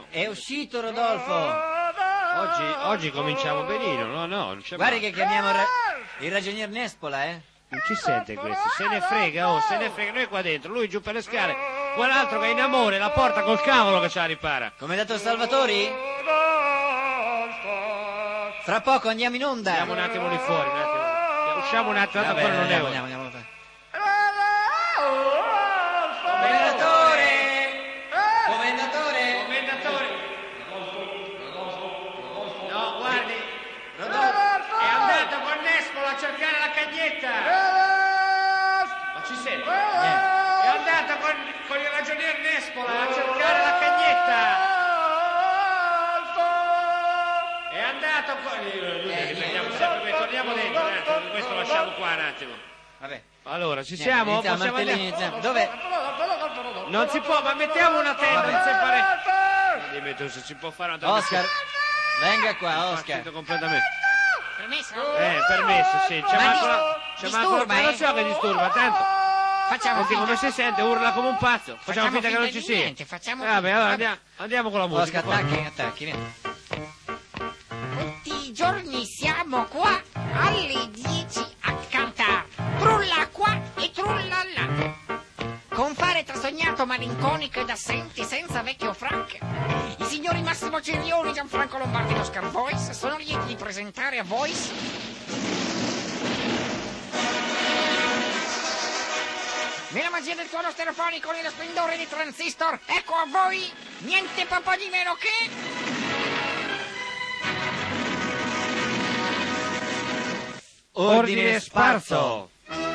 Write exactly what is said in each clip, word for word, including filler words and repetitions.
È uscito Rodolfo. Oggi, oggi cominciamo benino, no, no, non c'è Guardi male. che chiamiamo il, ra- il ragionier Nespola, eh. Non ci sente questo, se ne frega, oh, se ne frega, noi qua dentro, lui giù per le scale, quell'altro che è in amore, la porta col cavolo che ce la ripara. Commendator Salvatori? Fra poco andiamo in onda. Andiamo un attimo lì fuori, un attimo. Usciamo un attimo, tanto Vabbè, ancora non è andiamo, ora. andiamo, andiamo. Commendatore! Commendatore! No, guardi, Rodolfo è andato con Nespola a cercare la cagnetta. Ma ci sente? È andato con, con il ragionier Nespola a cercare la cagnetta. È andato con... Eh, ripetiamo sempre, torniamo dentro un attimo, questo lasciamo qua un attimo. Vabbè. Allora, ci Niente, siamo? iniziamo, Possiamo Martellini, andare? iniziamo. Dov'è? Non si può, ma mettiamo una tenda, Vabbè. non si pare... Dimmi tu se si può fare una Oscar, venga qua, Oscar. Partito completamente. Permesso? Eh, permesso, sì. C'è Ma manco dis- la... C'è manco la... disturba, Ma non eh? so che disturba, tanto. Facciamo Senti finta. come si sente, urla come un pazzo. Facciamo, Facciamo finta che non finta ci di sia. niente, facciamo Vabbè, finta. allora Vabbè. andiamo, andiamo con la musica. Oscar, qua. attacchi, attacchi, vieni. Tutti i giorni siamo qua alle dieci a cantare. Trulla qua e trulla là. Con fare trasognato, malinconico ed assente, senza vecchio Frank. I signori Massimo Cerioni, Gianfranco Lombardi e Oscar Voice sono lieti di presentare a Voice nella magia del suono stereofonico, nello splendore dei transistor, ecco a voi niente po' di meno che... Ordine sparso.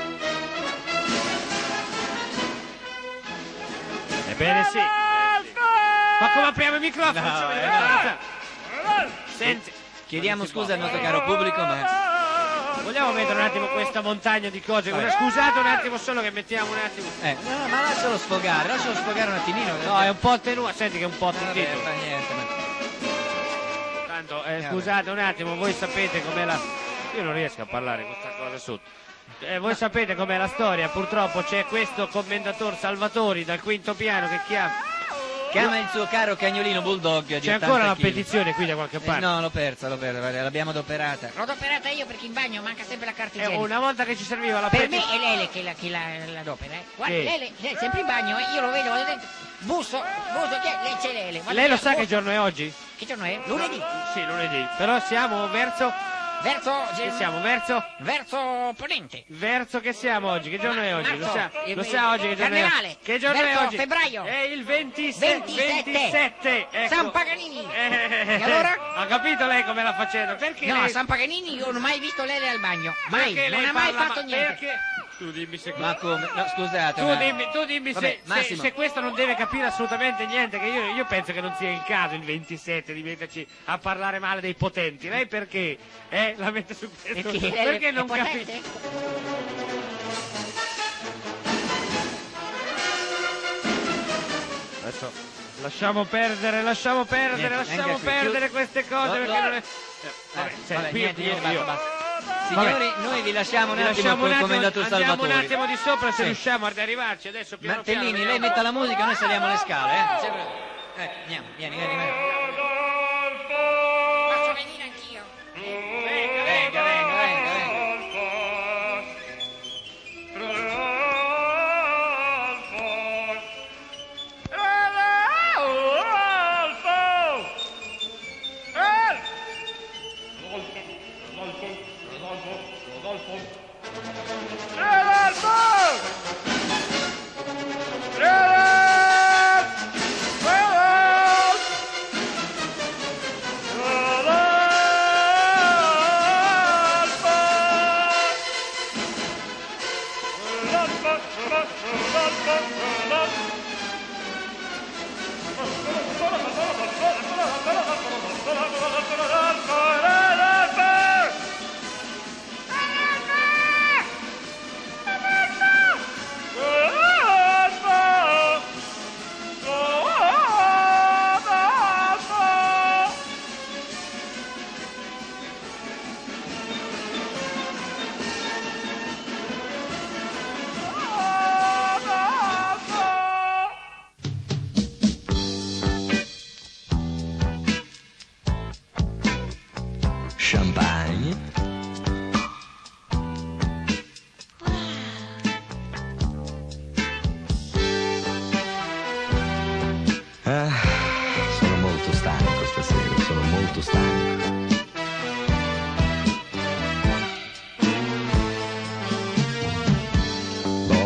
Ebbene sì. Ma come apriamo il microfono? No, Ci eh, vediamo. Senti, Chiediamo scusa al nostro caro pubblico, ma... vogliamo mettere un attimo questa montagna di cose? Vabbè. Scusate un attimo solo che mettiamo un attimo. Eh, no, no, ma lascialo sfogare, lascialo sfogare un attimino. No, è un po' tenuto, senti che è un po' Vabbè, tentito. fa niente, ma... Tanto, eh, vabbè. scusate un attimo, voi sapete com'è la... Io non riesco a parlare con questa cosa sotto. Eh, voi sapete com'è la storia, purtroppo c'è questo commendator Salvatori dal quinto piano che chiama... Chiama il suo caro cagnolino bulldog di C'è ottanta ancora la chili. petizione qui da qualche Eh, parte? no, l'ho persa, l'ho persa, guarda, l'abbiamo adoperata. L'ho adoperata io perché in bagno manca sempre la carta Eh, igienica. una volta che ci serviva la Per me petizione... è Lele che la, che la, la adopera, eh. Guarda, Sì. Lele, Lele, sempre in bagno, eh. Io lo vedo, vado dentro. Busso, busso, che lei c'è Lele. Guarda Lei lo che- sa che busso. giorno è oggi? Che giorno è? Lunedì. Sì, lunedì. Però siamo verso... Verso... Che siamo? Verso... Verso ponente. Verso che siamo oggi? Che giorno è oggi? Lo Marzo. sa, Eh, lo sa oggi che giorno Carnevale. è? Che giorno Verso è oggi? febbraio. È il ventisette. ventisette. ventisette, ecco. San Paganini. Eh, E allora? Ha capito lei come la facendo? Perché No, lei... a San Paganini io non ho mai visto Lele al bagno. Mai, perché non lei ha mai parla- fatto ma- niente. Perché... Tu dimmi se... Ma come? No, scusate. Tu ma- dimmi, tu dimmi Vabbè, se, se, Massimo. se questo non deve capire assolutamente niente, che io, io penso che non sia il caso il ventisette di metterci a parlare male dei potenti. Lei perché? Eh, la mette su questo? Perché, Lele Perché è non potente? capisce? Adesso lasciamo perdere, lasciamo perdere, Niente, lasciamo venga qui, perdere chiudi- queste cose No, perché no. non è... Eh, Eh, vabbè, senti, vabbè, qui- niente, io- niente, io- basta, basta. Signori, noi vi lasciamo un Vi attimo lasciamo un col attimo, commendator andiamo Salvatori. un attimo di sopra se Sì. riusciamo ad arrivarci adesso piano Martellini, piano, lei vediamo. metta la musica, noi saliamo le scale, eh? Sempre- Eh, andiamo, vieni, vieni, vieni. Posso venire anch'io? Venga, Venga, venga, venga, venga.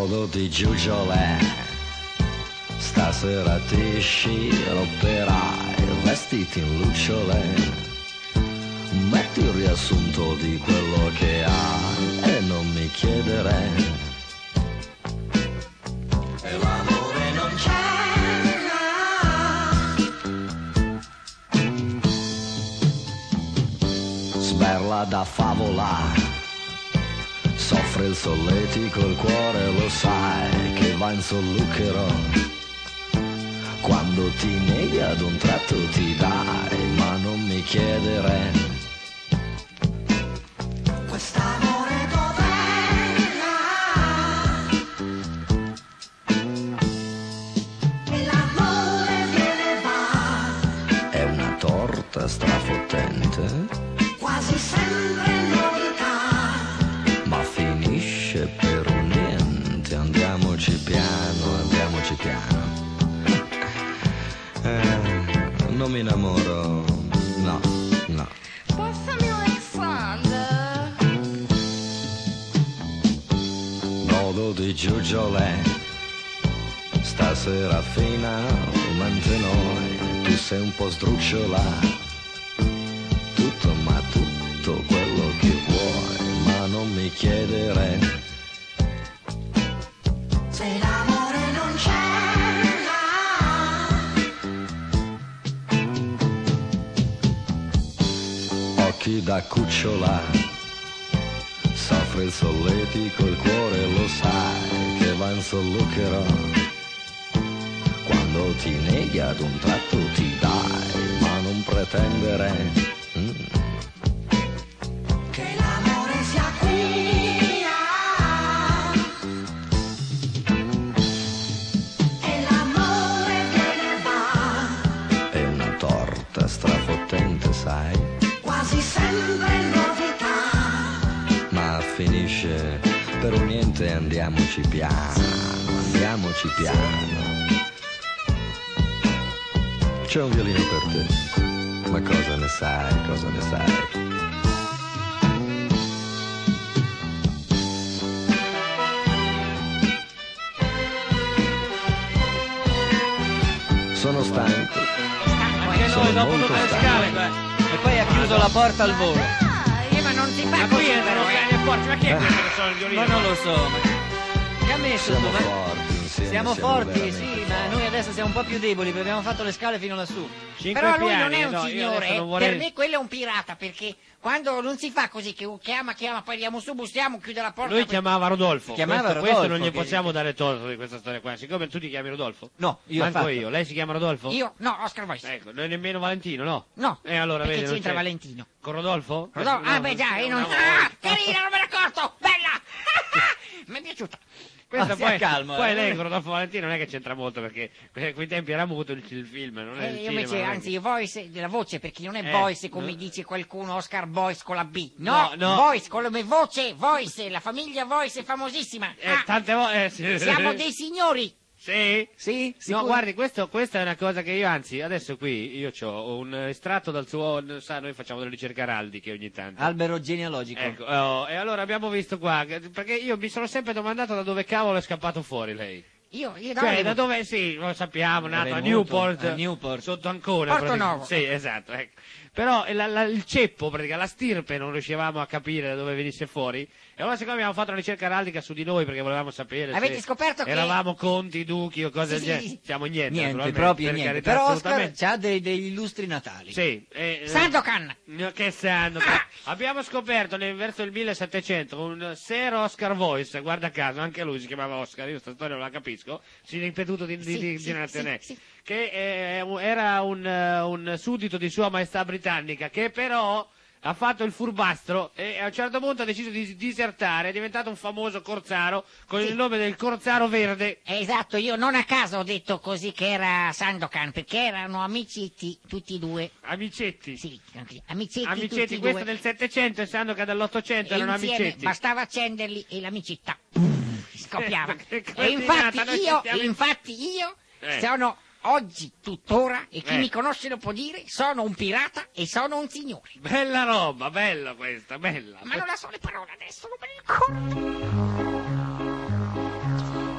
Nodo di giuggiole, stasera ti sciropperai, vestiti in lucciole. Metti il riassunto di quello che hai e non mi chiedere. E l'amore non c'è. Sberla da favola, soffre il solletico, il cuore lo sai che va in solluchero. Quando ti neghi ad un tratto ti dai, ma non mi chiedere. Quest'amore dov'era? E l'amore viene va. È una torta strafottente, quasi sempre novità, ma finisce per un niente. Andiamoci piano, andiamoci piano. Eh, non mi innamoro, no, no. Passami Alexander. Nodo di giuggiole, stasera finalmente noi, tu sei un po' sdrucciola, tutto ma tutto quello che vuoi, ma non mi chiedere. Se l'amore non c'è, occhi da cucciola, soffre il solletico, il cuore lo sai che va in solluchero. Quando ti neghi ad un tratto ti dai, ma non pretendere mm. che l'amore sia qui. E l'amore viene va. È una torta strafottente, sai, quasi sempre novità, ma finisce per un niente. Andiamoci piano, andiamoci piano. C'è un violino per te, ma cosa ne sai, cosa ne sai? Sono stanco, Anche sono noi dopo molto tutte le stanco. scale qua. E poi ha chiuso la porta al volo. Eh, ma non si fa Ma così qui entrano però, eh. cani e porci, ma chi è questo che sono il violino? Ma non lo so. Ma... Che ha messo Siamo tu? Ma... forti insieme, Siamo forti, veramente sì, ma noi adesso siamo un po' più deboli perché abbiamo fatto le scale fino lassù. Cinque Però lui piani, non è un no, io signore, adesso eh. non vorrei- Per me quello è un pirata, perché quando non si fa così, che chiama, chiama, poi andiamo su, bussiamo, chiude la porta. Lui poi- chiamava Rodolfo. Chiamava questo, Rodolfo, questo non gli che- possiamo dare torto di questa storia qua. Siccome tu ti chiami Rodolfo? No, io ho Manco fatto. io. Lei si chiama Rodolfo? Io, no, Oscar Voice. Ecco, noi nemmeno Valentino, no? No, E allora perché vedi, non c'entra c'è- Valentino? Con Rodolfo? Rodolfo- No, ah, beh, già, io non... no, Ah, carina, non me ne accorto! Bella! Mi è piaciuta. Questo Ah, stia poi, calmo, poi eh. lei con Rodolfo Valentino non è che c'entra molto perché que- quei tempi era muto il, il film, non è Eh, il io cinema. invece, non è anzi, che- voice della voce, perché non è Eh, voice come no. dice qualcuno, Oscar Voice con la B. No, No, no. voice come voce, voice, la famiglia voice è famosissima. Eh, Ah, tante volte... Eh, sì. siamo dei signori. Sì? Sì? No, Sicuro? guardi, questo, questa è una cosa che io, anzi, adesso qui io ho un estratto dal suo, sa, noi facciamo delle ricerche araldiche ogni tanto. Albero genealogico. Ecco, oh, e allora abbiamo visto qua, che- perché io mi sono sempre domandato da dove cavolo è scappato fuori lei. Io, io no, Cioè, io- da dove, sì, lo sappiamo, È nato a venuto Newport, a Newport. sotto Ancona. Porto praticamente. Novo. Sì, esatto, ecco. Però la- la- il ceppo, praticamente, la stirpe non riuscivamo a capire da dove venisse fuori. E allora siccome abbiamo fatto una ricerca araldica su di noi perché volevamo sapere Avete se scoperto che- eravamo conti, duchi o cose Sì, del sì, genere. sì. Siamo niente, Niente, naturalmente, proprio per niente. carità, Però Oscar assolutamente. c'ha dei- degli illustri natali. Sì, eh, eh, Sandokan. No, Che Sandokan? Abbiamo scoperto nel, verso il millesettecento un Sir Oscar Voice, guarda caso, anche lui si chiamava Oscar, io questa storia non la capisco, si è ripetuto di, di, Sì, di, sì, generazione, sì, sì. che eh, era un, eh, un suddito di Sua Maestà Britannica, che però ha fatto il furbastro e a un certo punto ha deciso di disertare, è diventato un famoso corsaro con Sì. il nome del Corsaro Verde. Eh, esatto, io non a caso ho detto così che era Sandokan, perché erano amicetti tutti e due. Amicetti. Sì, amicetti, tutti Amicetti, e questo due. del Settecento e Sandokan dell'Ottocento E erano insieme amicetti. bastava accenderli e l'amicizia scoppiava. Che E infatti coordinata, noi io, sentiamo- infatti io Eh. sono oggi, tuttora, e chi Eh. mi conosce lo può dire, sono un pirata e sono un signore. Bella roba, bella questa, bella. Ma non la so le parole adesso, non me ne ricordo.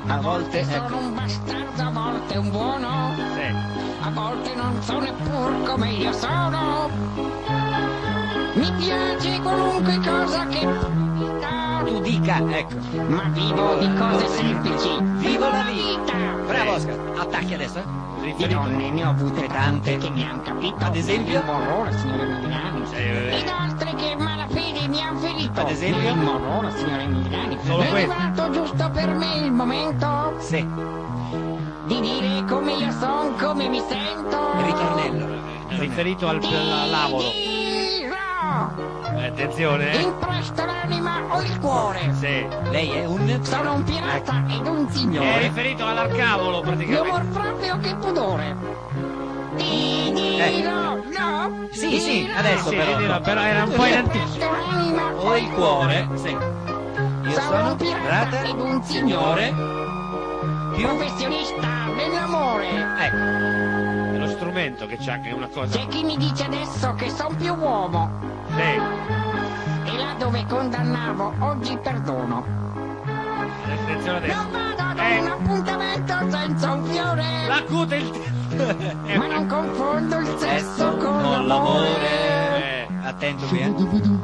A volte, sono ecco. un bastardo, a volte un buono, Sì. a volte non so neppur come io sono. Mi piace qualunque cosa che capita, Tu dica, ecco. ma vivo di cose semplici. Vivo la vita. Bravo Oscar, attacchi adesso. Di donne ne ho avute tante che mi han capito. Ad esempio? Il morrore, signore Emiliani. eh. Ed altre che malafede mi han ferito. Ad esempio? Il morrore, signore Emiliani. Solo È questo. arrivato giusto per me il momento Sì, di dire come io son, come mi sento. ritornello. Riferito al, al lavoro. Dirò, Eh, attenzione. eh. impresto l'anima o il cuore. Sì. Lei è un... Sono un pirata ed un È signore. riferito all'arcavolo Di praticamente. amor proprio che pudore. Ti dirò, no? Sì, sì, Dirò. adesso Sì, però. dirò, però era un po' in anticipo. Impresto l'anima O il cuore, sì. Io Sono sono un pirata pirata, ed un signore, più... professionista dell'amore. Ecco, È lo strumento che c'ha, che è una cosa. C'è chi mi dice adesso che son più uomo. Sì. E là dove condannavo, oggi perdono. Attenzione adesso. Non vado ad Eh. un appuntamento senza un fiore. La cute il. Eh, Ma non confondo il sesso sesso con con l'amore. l'amore. Eh. Attento qui, eh.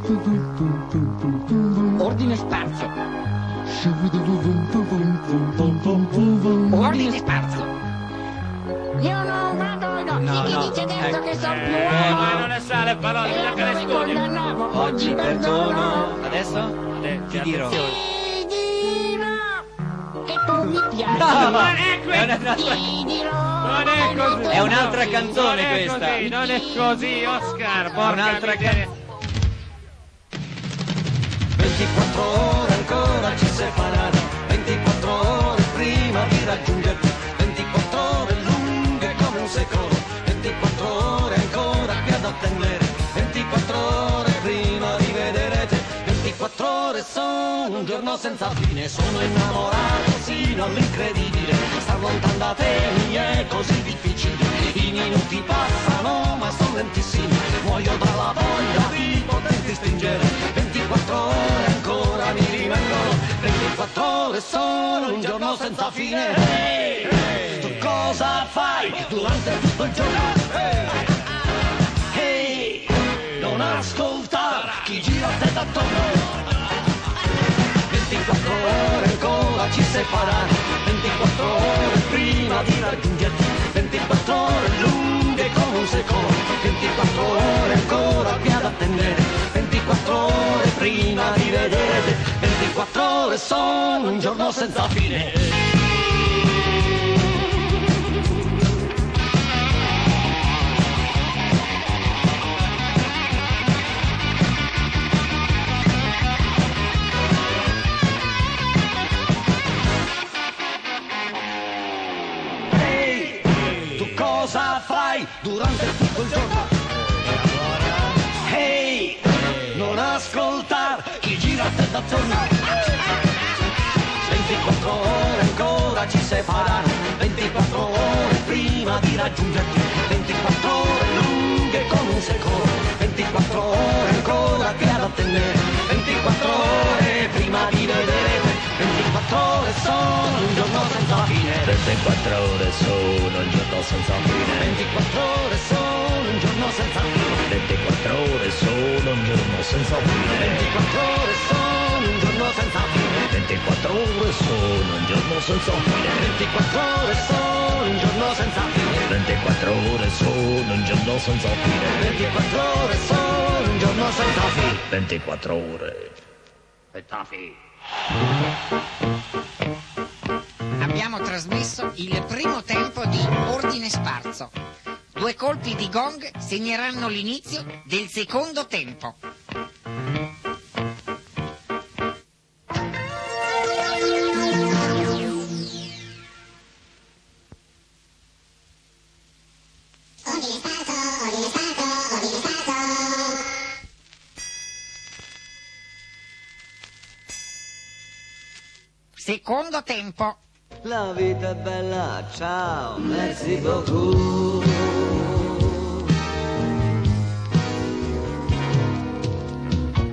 Ordine sparso. Ordine sparso. Io non vado, no. No, C'è chi no, dice adesso ecco. che son più Eh, uomo. ma non ne sa le parole, E bisogna là che le dove studi. condannavo, Oggi perdono. perdono. Adesso Eh, ti dirò. Ti dirò che tu mi piaci. No, non è è questo. un'altra, Ti dirò Non è che così. tu è un'altra mi canzone Non è questa. così, non è così, Oscar. Porca un'altra miseria. ventiquattro ore ancora ci separano, ventiquattro ore prima di raggiungerti, ventiquattro ore lunghe come un secolo, ventiquattro ore ancora qui ad attendere, ventiquattro ore prima di vedere te, ventiquattro ore sono un giorno senza fine, sono innamorato sino all'incredibile, star lontano da te mi è così difficile, i minuti passano ma sono lentissimi, muoio dalla voglia di poterti stringere, ventiquattro ore ancora mi rimangono, ventiquattro ore sono un giorno senza fine. Ehi, hey, tu cosa fai durante tutto il giorno? Ehi, hey, non ascoltare chi gira a te d'attorno. ventiquattro ore ancora ci separano, ventiquattro ore prima di raggiungerti, ventiquattro ore lunghe come un secolo, ventiquattro ore ancora qui ad attendere, ventiquattro ore prima di vedere, ventiquattro ore sono un giorno senza fine. Ehi, tu cosa fai durante tutto il giorno? Ehi, non ascoltar chi gira a te d'attorno. ventiquattro ore ancora ci separano, ventiquattro ore prima di raggiungerti, ventiquattro ore lunghe come un secolo, ventiquattro ore ancora qui ad attendere, ventiquattro ore prima di vedere te, ventiquattro ore sono un giorno senza fine, ventiquattro ore sono un giorno senza fine, ventiquattro ore sono un giorno senza fine, ventiquattro ore sono un giorno senza fine, ventiquattro ore sono un giorno senza fine, ventiquattro ore sono un giorno senza fine, ventiquattro ore sono un giorno senza fine, ventiquattro ore sono un giorno senza fine, ventiquattro ore sono un giorno senza fine, ventiquattro ore. senza fine. Abbiamo trasmesso il primo tempo di Ordine Sparso. Due colpi di gong segneranno l'inizio del secondo tempo. Secondo tempo. La vita è bella, ciao, merci beaucoup.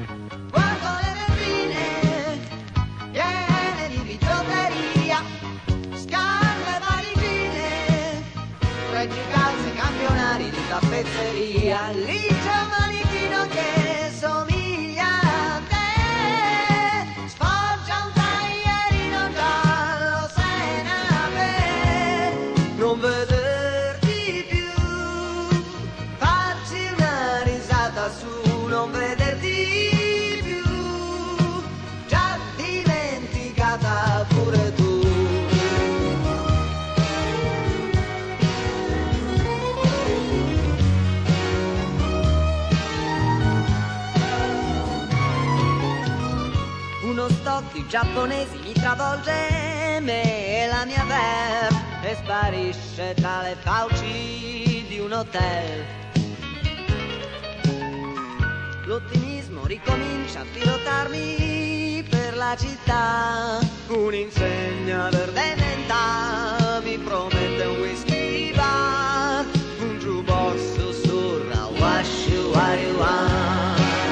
Guardo le vetrine piene di bigiotteria, sta pezzeria, lì c'è un manichino che somiglia a te, sfoggia un taglierino giallo senape, non vederti più, farci una risata su, non vederti più, già dimenticata pure tu. Uno stock di giapponesi mi travolge me e la mia verve e sparisce tra le fauci di un hotel. L'ottimismo ricomincia a pilotarmi per la città, un'insegna verde menta mi promette un whisky bar, un jukebox sussurra wash you what you want.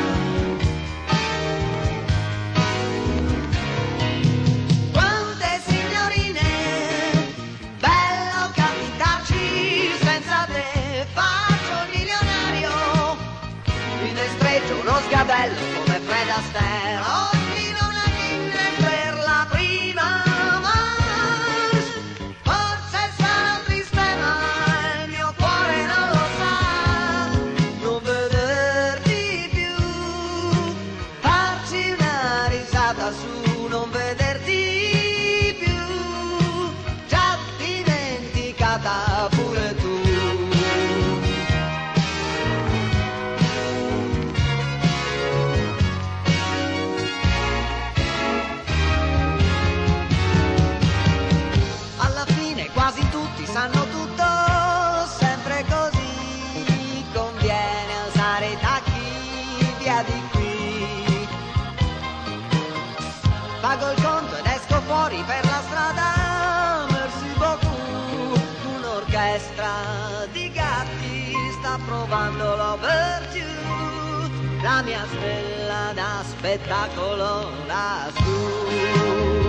Uno sgabello come Fred Astaire, ordino una Guinness per la prima manche, forse sarà triste ma il mio cuore non lo sa, non vederti più, farci una risata su, non vederti più, già dimenticata pure tu. Sanno tutto, sempre così, conviene alzare i tacchi, via di qui. Pago il conto ed esco fuori per la strada, merci beaucoup. Un'orchestra di gatti sta provando l'overture, la mia stella da spettacolo lassù.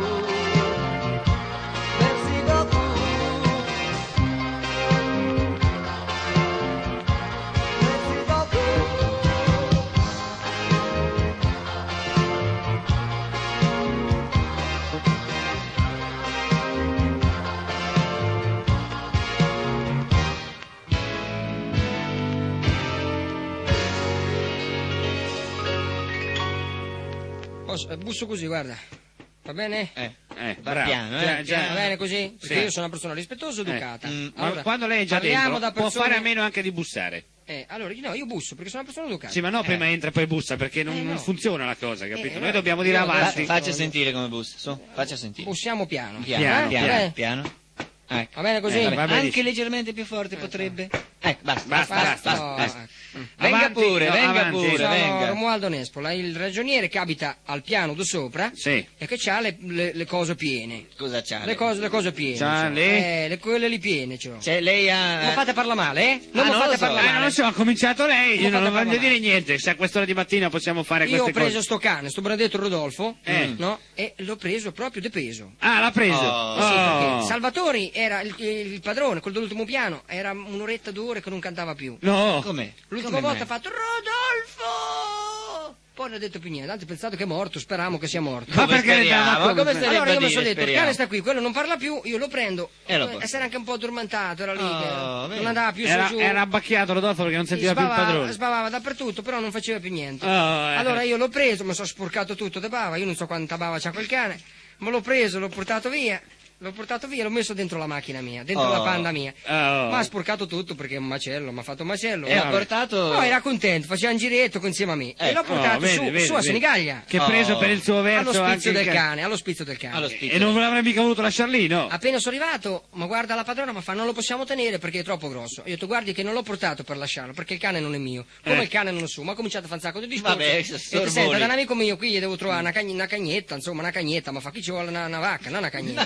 Busso così, guarda. Va bene? Eh, Eh, va bravo. piano, Già- eh, già- Va bene così? Perché Sì. io sono una persona rispettosa e educata. Mm, ma Allora, quando lei è già parliamo dentro, da può persone- fare a meno anche di bussare. Eh, allora, no, io busso perché sono una persona educata. Sì, ma no, prima entra e poi bussa, perché non, Eh, no. non funziona la cosa, capito? Eh, Noi no, dobbiamo dire io Fa- avanti. faccia sentire come bussa, su, faccia sentire. Bussiamo piano. Piano, Piano, Eh? piano, Va bene? piano. Ecco. Va bene così? Eh, va Anche benissimo. leggermente più forte potrebbe. Ecco, basta, Basta, basta, basta, No, basta. ecco. Venga Avanti, pure, no, venga avanti. pure, Sono venga. Romualdo Nespola, il ragioniere che abita al piano di sopra Sì. e che ha le, le- le cose piene. Cosa c'ha? Le cose, le cose piene. C'ha cioè. le- Eh, le quelle lì piene, cioè. Cioè, lei ha... Non fate parlare male, eh? Non Ah, mi non fate lo so. parlare Eh, male. non lo so, ha cominciato lei, io Non non fate voglio parlare. dire niente, se a quest'ora di mattina possiamo fare Io ho queste preso cose. sto cane, sto benedetto Rodolfo, Eh. no? E l'ho preso proprio di peso. Ah, l'ha preso. Oh, Sì, Oh. perché Salvatori era il, il padrone, quello dell'ultimo piano, era un'oretta d'ore che non cantava più. No. Com'è? L'ultima Come volta mai? ha fatto Rodolfo! Poi non ha detto più niente, anzi pensato che è morto, speriamo che sia morto. Ma Come perché le dà? speriamo? Ma come- Come starebbe Allora io a mi sono dire, detto, il speriamo? cane sta qui, quello non parla più, io lo prendo. E lo porto. E si era anche un po' addormentato, era lì, Oh, che vedi. non andava più Era, su giù. era abbacchiato Rodolfo perché non sentiva più il sbavava, padrone. sbavava dappertutto, però non faceva più niente. Oh, eh. Allora io l'ho preso, mi sono sporcato tutto di bava, io non so quanta bava c'ha quel cane, ma l'ho preso, l'ho portato via. L'ho portato via, l'ho messo dentro la macchina mia, dentro Oh. la panda mia. Oh. Ma ha sporcato tutto perché è un macello, mi ha fatto un macello. E ha Vabbè. portato... Poi era contento, faceva un giretto insieme a me. E Ecco. l'ho portato Oh, vedi, su, vedi, su a vedi. Senigallia. Che preso Oh. per il suo verso Allo spizio anche il del cane. cane, allo spizio del cane. Allo spizio. E non l'avrebbe mica voluto lasciar lì, no? Appena sono arrivato, ma guarda la padrona, ma fa non lo possiamo tenere perché è troppo grosso. Io ho detto guardi che non l'ho portato per lasciarlo, perché il cane non è mio. Come Eh. il cane non è suo, ma ha cominciato a fare un sacco di discorsi. Vabbè, e ti sorboni. senta, da un amico mio qui gli devo trovare una, cagn- una cagnetta, insomma, una cagnetta, ma fa chi ci vuole una, una vacca, non una cagnetta. Eh,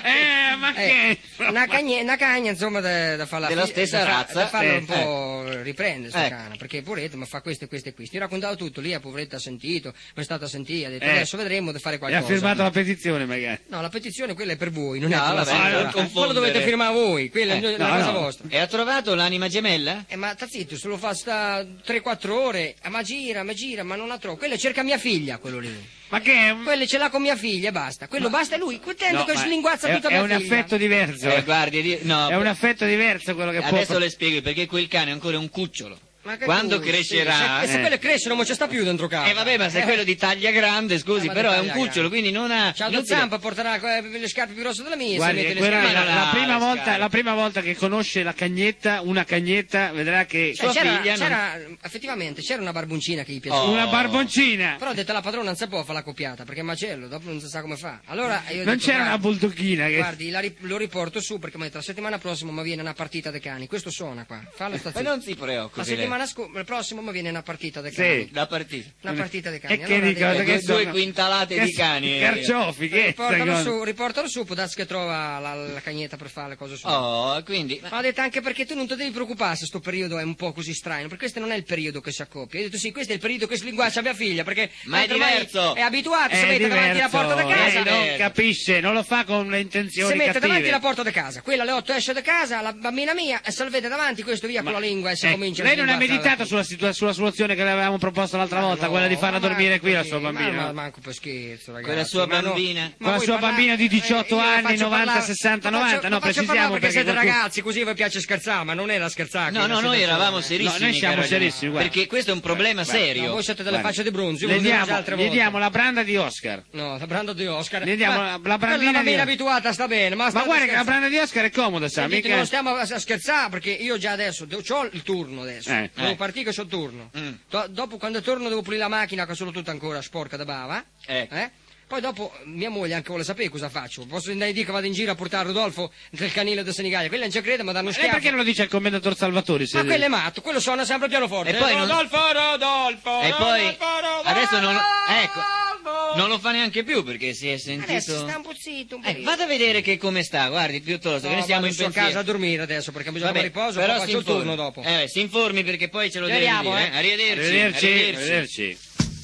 Eh, ma che? Una, cagne, una cagna, insomma, da, da farla Della fi- stessa da fa- razza. da farlo Eh, un po' riprendere sta Ecco. cana, perché poveretto mi fa questo e questo e questo. Io raccontavo tutto, lì a poveretto ha sentito, è stato a sentire, ha detto Eh. adesso vedremo di fare E ha qualcosa. firmato la petizione, magari. No, la petizione quella è per voi, non No, è per la vabbè, signora. non confondere. Quello dovete firmare voi, quella Eh, è una no, cosa no. vostra. E ha trovato l'anima gemella? Eh, ma sta zitto, se lo fa sta tre quattro ore, eh, ma gira, ma gira, ma non la trovo. Quella cerca mia figlia, quello lì. Ma che è un... Quello ce l'ha con mia figlia e basta. Quello basta e lui, contento No, che ma slinguazza è, tutta è mia un figlia. affetto diverso. Eh, guardi, di- no. È un affetto diverso quello che può... Adesso le spiego perché quel cane è ancora un cucciolo. Ma che Quando tu, crescerà... sì, se, e se eh. quelle crescono non ci sta più dentro casa. Eh vabbè, ma se è quello di taglia grande, scusi, Eh, ma però di è un taglia cucciolo, grande. quindi non ha... C'ha due inutile- zampe, porterà eh, le scarpe più grosse della mia. Guardi, se mette le quella è scarpe- la, no, la no, prima le volta, scale. la prima volta che conosce la cagnetta, una cagnetta, vedrà che... Eh, sua c'era, figlia non- c'era- effettivamente c'era una barboncina che gli piaceva. Oh. Una barboncina! Però ho detto alla padrona non si può fare la coppiata perché è macello, dopo non si sa come fa. Allora io ho Non detto, c'era guardi, una bulldogghina che... Guardi, la ri- lo riporto su perché mi ha detto la settimana prossima mi viene una partita dei cani. Questo suona qua. Fa la Ma stazione. non si La preoccupi. settimana scu- la prossima mi viene una partita dei Sì. cani. lei. La partita. Una partita dei cani. E che Allora, di cosa dico, che due- due sono? quintalate Che di sono? cani, eh. Carciofi, che riportalo sta su, cosa? riportalo su, può darsi che trova la, la cagnetta per fare le cose su. Oh, quindi... Ma ha detto anche perché tu non ti devi preoccupare se sto periodo è un po' così strano, perché questo non è il periodo che si accoppia. Io ho detto sì, questo è il periodo che slinguaccia mia figlia, perché Ma è tanto ormai diverso. è abituato, si È mette davanti alla diverso, porta di casa. eh, non diverso. capisce, non lo fa con le intenzioni Si mette cattive. davanti alla porta di casa, quella alle otto esce da casa, la bambina mia, e se la vede davanti, questo via con la lingua e si Eh, comincia lei a non ha slinguazzare. meditato sulla, situa- sulla soluzione che le avevamo proposto l'altra volta, No, quella di farla ma dormire qui la perché? sua bambina? Ma, ma no? manco per scherzo, ragazzi. Quella sua ma no. bambina? Ma Con la voi sua parlate- bambina di diciotto io la anni, faccio novanta, parlare- sessanta, la faccio- novanta, no, la faccio precisiamo parlare perché perché siete qualcuno- ragazzi, così vi piace scherzare, ma non era scherzare. No, no, noi eravamo serissimi. No, noi siamo caro serissimi, Gianni, guarda. Perché questo è un problema Guarda, serio. No, voi siete delle Guarda, facce di bronzo, io Le lo dico già diamo, altre gli volte. diamo la branda di Oscar. No, la branda di Oscar. Gli diamo Ma- la- la brandina la bambina di- abituata sta bene, ma, Ma state guarda che la scherzando. branda di Oscar è comoda, sa, Sentite, mica... non stiamo a a scherzare perché io già adesso ho il turno adesso. Eh. Devo Eh. partire che c'ho il turno. Mm. Do- dopo quando torno devo pulire la macchina che sono tutta ancora sporca da bava. Ecco. Eh? Poi dopo mia moglie anche vuole sapere cosa faccio. Posso andare di che vado in giro a portare Rodolfo nel canile di Senigallia. Quella non ci crede, ma danno Lei schiaffo. perché non lo dice al commendator Salvatori? Se Ma quello è matto, quello suona sempre il pianoforte. E poi non- Rodolfo, Rodolfo, E poi Rodolfo, Rodolfo, adesso non lo, ecco, Rodolfo. non lo fa neanche più perché si è sentito. Adesso sta un po' zitto, un po' Eh, vada a vedere che come sta, guardi, piuttosto, che No, noi siamo vado in su a pensiero. casa a dormire adesso perché bisogna Vabbè, fare riposo, però poi si faccio il informi. turno dopo. Eh, si informi perché poi ce lo Ci deve vediamo, dire, eh. eh. Arrivederci. Arrivederci, arrivederci. arrivederci.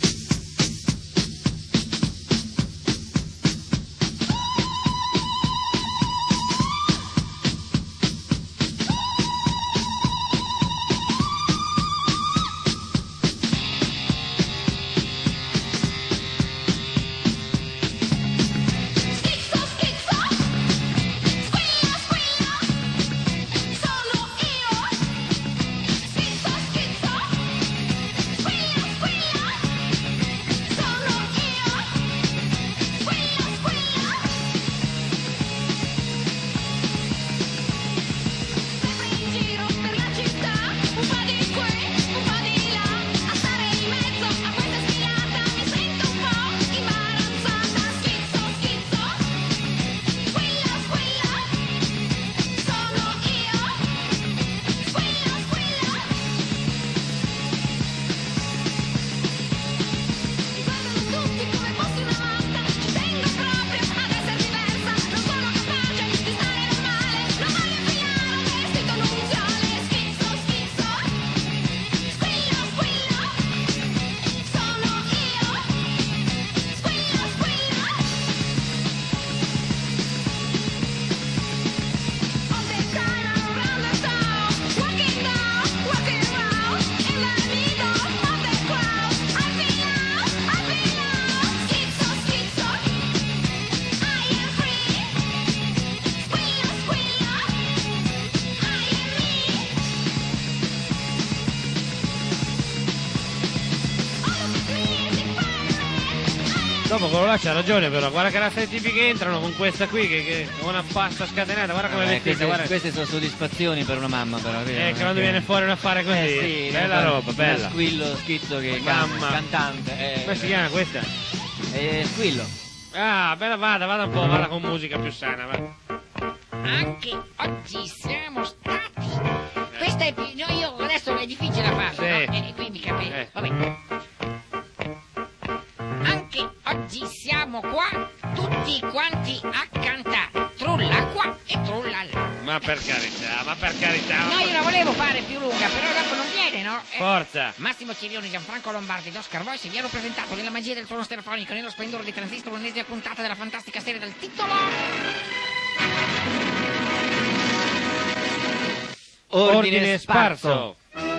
Schizzo, schizzo, squilla, squilla, sono io. Schizzo, schizzo, squilla, squilla, sono io. Squilla, squilla. Sempre in giro per la città, un po' di qui, un po' di là, a stare in mezzo a questa sfilata mi sento un po' imbarazzata. Schizzo, schizzo, squilla, squilla, sono io. Squilla, squilla. Mi guardano tutti come fossi una matta, ci tengo proprio ad essere diversa, non sono capace di stare normale, non voglio infilare un vestito nuziale. Schizzo, schizzo, squilla, squilla, sono io. Squilla, squilla. All the time around the town, walking down, walking around, in the middle of the crowd. I feel now, I feel now. Schizzo, schizzo, I am free. Squilla, squilla, I am me. All of the music fireman. Dopo quello là c'ha ragione però, guarda che razza di tipi che entrano con questa qui, che, che è una pasta scatenata, guarda come è Eh, vestita, queste, guarda. queste sono soddisfazioni per una mamma però. vedi, Eh, non che è quando viene fuori un affare così, Eh, sì, bella guarda, roba, bella. uno squillo schizzo che Mamma. canta, cantante. Eh, Come si chiama questa? eh, squillo. Ah, bella, vada, vada un po', vada con musica più sana, va. Anche oggi siamo stati. Questa è più. No, io adesso è difficile da fare, Sì. no? E quindi capisci. Eh. Vabbè. Anche oggi siamo qua, tutti quanti a cantare. Trulla qua Ma per carità, ma per carità. No, io la volevo fare più lunga, però dopo non viene, no? Eh, Forza. Massimo Cirioni, Gianfranco Lombardi ed Oscar Voice vi hanno presentato nella magia del suono stereofonico nello splendore di Transistor l'ennesima puntata della fantastica serie dal titolo Ordine sparso.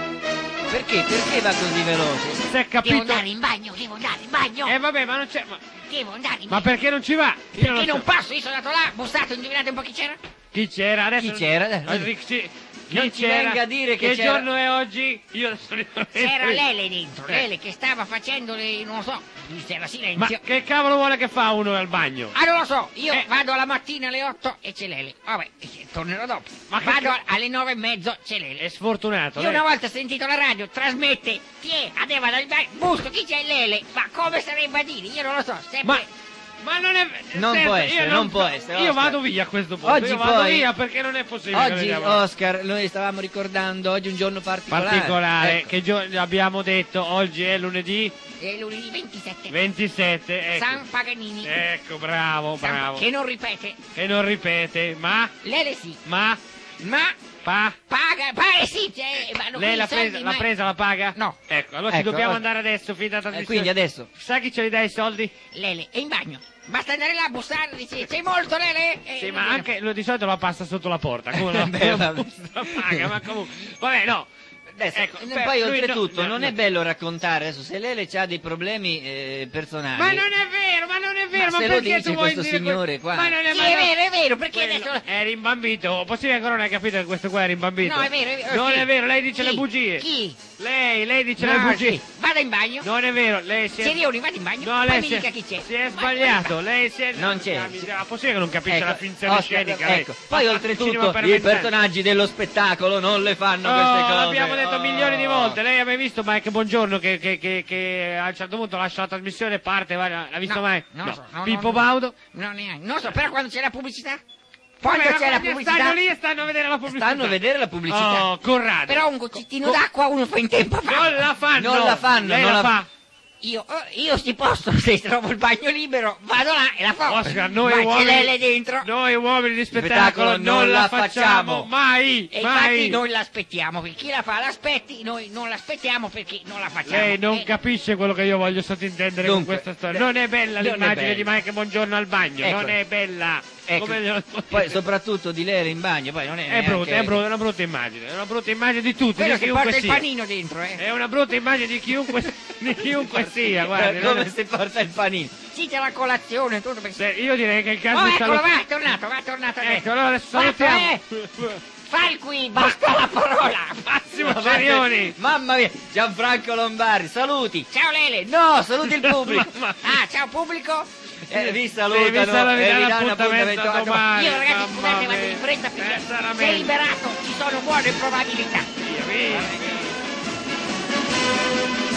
Perché? Perché va così veloce? Si è Devo capito? andare in bagno, devo andare in bagno. Eh vabbè, ma non c'è... Ma, Devo andare in ma bagno. perché non ci va? Io Perché so. non passo? Io sono andato là, bussato, indovinate un po' chi c'era? Chi c'era? Adesso... Chi c'era? Ah, Ric- ci- Chi Non ci c'era? venga a dire che c'era- giorno è oggi? Io adesso... C'era Lele dentro, Eh. Lele che stava facendo le... non lo so, c'era Ma silenzio. che cavolo vuole che fa uno al bagno? Ah, non lo so, io Eh. vado alla mattina alle otto e c'è Lele. Vabbè, eh, tornerò dopo. Ma che vado ca- alle nove e mezzo, c'è È Lele. sfortunato. Io lei. una volta ho sentito la radio, trasmette, tiè, adesso vado al bagno, busto, chi c'è Lele? Ma come sarebbe a dire? Io non lo so, sempre... Ma... Ma non è... Non senta, può io essere, non può essere, Io Oscar. vado via a questo punto. Oggi io vado poi- via perché non è possibile. che Oggi, vediamo- Oscar, noi stavamo ricordando oggi un giorno particolare. particolare, Ecco. che giorno abbiamo detto, oggi è lunedì È lunedì ventisette. ventisette, ecco. San Paganini. Ecco, bravo, San- bravo. Che non ripete. E non ripete, ma, Lele sì, ma, ma pa, paga, paga sì, cioè, ma non lei l'ha i soldi, presa, l'ha ma- presa, la paga? No. Ecco, allora ci Ecco, dobbiamo allora- andare adesso, finita la Eh, trasmissione. quindi adesso. Sa chi ce li dà i soldi? Lele, è in bagno. Basta andare là a bussare e dice, c'è molto Lele? Eh, Sì, non ma viene. anche lui di solito la passa sotto la porta, come no? Beh, Non vabbè. la paga, ma comunque. Vabbè, no. Adesso, Ecco, e per- poi lui oltretutto no- non no- è bello raccontare adesso se Lele ha dei problemi eh, personali. Ma non è vero, ma non è vero, Ma ma, se lo perché dice tu vuoi questo dire que- signore qua? Ma non è, Sì, ma è no- vero, è vero, perché Quello adesso... è rimbambito. Possibile che non hai capito che questo qua è rimbambito? No, è vero, è vero. Non sì. è vero, lei dice Chi? le bugie. Chi? Lei, lei dice No, le bugie. sì. Vada in bagno. Non è vero, lei si è... Serioni, vada in bagno. No, poi lei mi si è, dica chi c'è. si è Ma- sbagliato, lei si è... Non c'è. Ah, mi- ah, possibile che non capisce Ecco, la finzione Oscar, scenica? lei? ecco. Ma Poi fa oltretutto cinema per i vent'anni. personaggi dello spettacolo non le fanno Oh, queste cose. l'abbiamo detto Oh. milioni di volte. Lei ha mai visto Mike Buongiorno che, che, che, che a un certo punto lascia la trasmissione e parte? va- L'ha visto No, mai? non lo so, no, Pippo no, no. Baudo? No, neanche. Non so, però quando c'è la pubblicità? Quando Vabbè, c'è la ma pubblicità? stanno lì e stanno a vedere la pubblicità. Stanno a vedere la pubblicità. Oh, Corrado. Però un goccettino d'acqua uno fa in tempo a fare. Non la fanno. Non la fanno, Lei non la la- fa. Io, eh, io si posso, se trovo il bagno libero, vado là e la faccio. Oscar, noi Ma c'è uomini, Lele dentro. noi uomini di spettacolo Spettacolo non la facciamo mai, E mai. infatti noi l'aspettiamo, perché chi la fa l'aspetti, noi non l'aspettiamo perché non la facciamo. Lei non Eh, capisce quello che io voglio sottintendere con Dunque, questa storia. eh, Non è bella non è l'immagine di bella. Mike Buongiorno al bagno, Ecco. non è bella. Ecco, Come glielo posso poi dire? soprattutto di Lele in bagno, poi non è È neanche- brutta, è brutta, è una brutta immagine, è una brutta immagine di tutti, quello di che chiunque porta il sia. panino dentro, eh. È una brutta immagine di chiunque, di chiunque sia, guardi. come non- si porta il panino. Sì, c'è la colazione, tutto perché... Se- Io direi che il caso Oh, di eccolo, salut- va, è tornato, va, è tornato adesso. Ecco, allora adesso Fatto, salutiamo. eh. Fa il qui, basta la parola. Massimo Cerioni. Mamma mia, Gianfranco Lombardi, saluti. Ciao Lele. No, saluti il pubblico. Ma- Ah, ciao pubblico. Eh, vi Sì, salutano vi salutano, e vi vi danno danno appuntamento appuntamento a domani. Io ragazzi, mamma scusate, vado mia. in fretta Eh, perché sarà sei meglio. liberato, ci sono buone probabilità. Via, via.